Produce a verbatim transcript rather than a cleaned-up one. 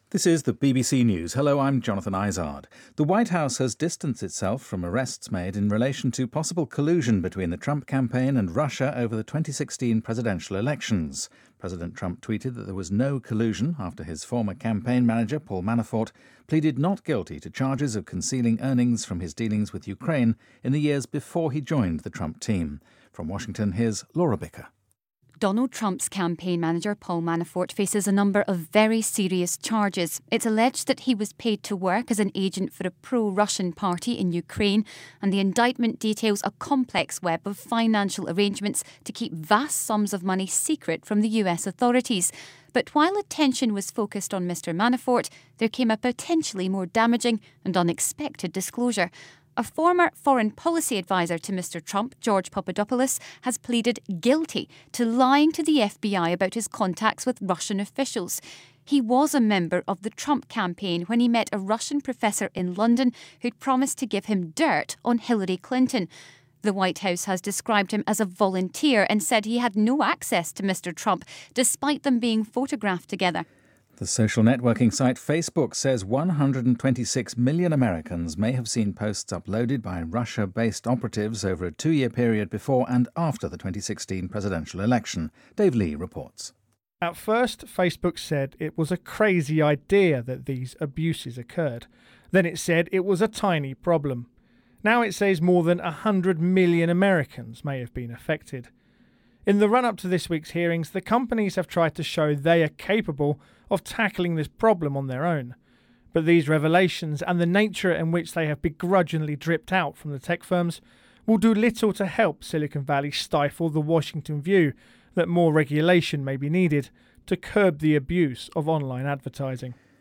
This is the B B C News. Hello, I'm Jonathan Izard. The White House has distanced itself from arrests made in relation to possible collusion between the Trump campaign and Russia over the twenty sixteen presidential elections. President Trump tweeted that there was no collusion after his former campaign manager, Paul Manafort, pleaded not guilty to charges of concealing earnings from his dealings with Ukraine in the years before he joined the Trump team. From Washington, here's Laura Bicker. Donald Trump's campaign manager, Paul Manafort, faces a number of very serious charges. It's alleged that he was paid to work as an agent for a pro-Russian party in Ukraine, and the indictment details a complex web of financial arrangements to keep vast sums of money secret from the U S authorities. But while attention was focused on Mister Manafort, there came a potentially more damaging and unexpected disclosure. A former foreign policy advisor to Mister Trump, George Papadopoulos, has pleaded guilty to lying to the F B I about his contacts with Russian officials. He was a member of the Trump campaign when he met a Russian professor in London who'd promised to give him dirt on Hillary Clinton. The White House has described him as a volunteer and said he had no access to Mister Trump, despite them being photographed together. The social networking site Facebook says one hundred twenty-six million Americans may have seen posts uploaded by Russia-based operatives over a two-year period before and after the twenty sixteen presidential election. Dave Lee reports. At first, Facebook said it was a crazy idea that these abuses occurred. Then it said it was a tiny problem. Now it says more than one hundred million Americans may have been affected. In the run-up to this week's hearings, the companies have tried to show they are capable of tackling this problem on their own. But these revelations and the nature in which they have begrudgingly dripped out from the tech firms will do little to help Silicon Valley stifle the Washington view that more regulation may be needed to curb the abuse of online advertising.